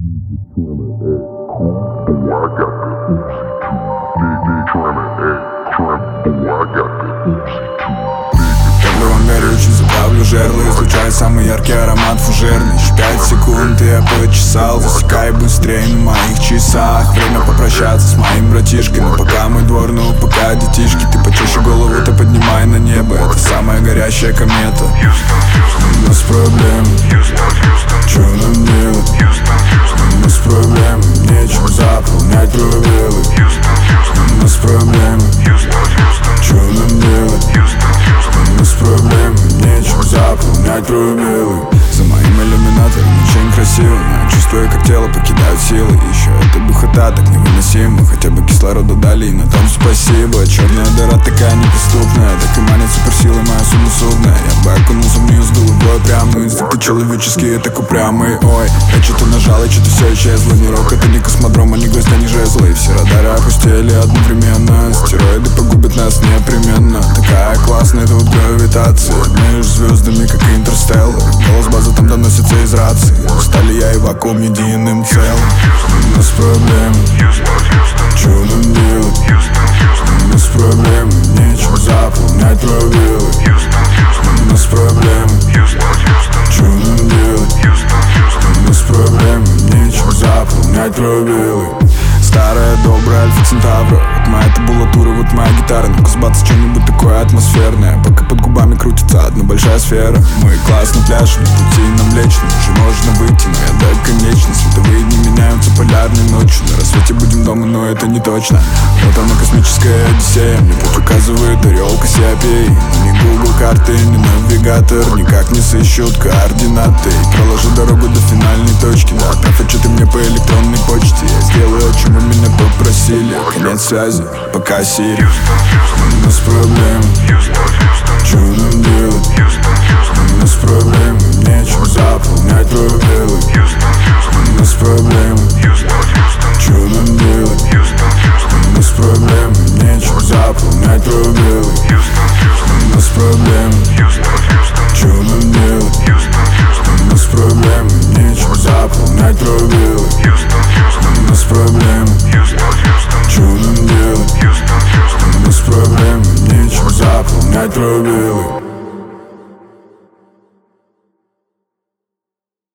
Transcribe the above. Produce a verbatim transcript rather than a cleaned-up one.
Когда вам горючий заправлю жерло, излучаю самый яркий аромат фужерный. Еще пять секунд и я почесал, засекай быстрее на моих часах. Время попрощаться с моим братишкой, но пока мой двор, ну пока детишки. Ты почаще голову-то поднимай на небо, это самая горящая комета. У нас проблем, чё нам делать? У нас проблем, нечем заполнять пробелы. У нас проблем, чё нам делать? У нас проблем, нечем заполнять пробелы. За моим иллюминатором очень красиво, но я чувствую, как тело покидают силы. Еще эта духота так невыносима, хотя бы кислорода дали, и на том спасибо. Черная дыра такая неприступная, так и манит суперсилой моя судно судная. Я бы окунулся в нее с головой прям, но инстинкты человеческие так упрямые. Ой, я что-то нажал, и что-то все исчезло. Ни рок, это не космодром, а не гвоздя, ни жезла. И все радары опустили одновременно. Стероиды погубят нас непременно. Такая классная тут гравитация, между звездами, как интерстеллар. Голос базы там доносится из рации. Устали я и вакуум единым целым. У нас проблем, чё нам делать? У нас проблем, нечем заполнять пробелы. У нас проблем, чё нам делать? У нас проблем, нечем заполнять пробелы. Старая добрая Альфа Центавра, вот моя табулатура, вот моя гитара. Ну-ка сбаться что-нибудь такое атмосферное, пока под губами крутится одна большая сфера. Мы классно пляшем, на пути нам лечно, уже можно выйти, но я до конечно. Световые дни меняются полярной ночью, на рассвете будем дома, но это не точно. Вот она, космическая одиссея, мне путь указывает орел Кассиопей. Но ни Google карты, ни навигатор никак не сыщут координаты. И проложу дорогу до финальной точки, да, отправь отчеты мне по электронной почте. Я сделаю, о чем вы меня попросили. Конец связи, пока Сири. У нас проблем, чё нам делать? У нас проблем, нечем заполнять пробелы. У нас проблем, чё нам делать? У нас проблем, нечем заполнять пробелы. У нас проблем.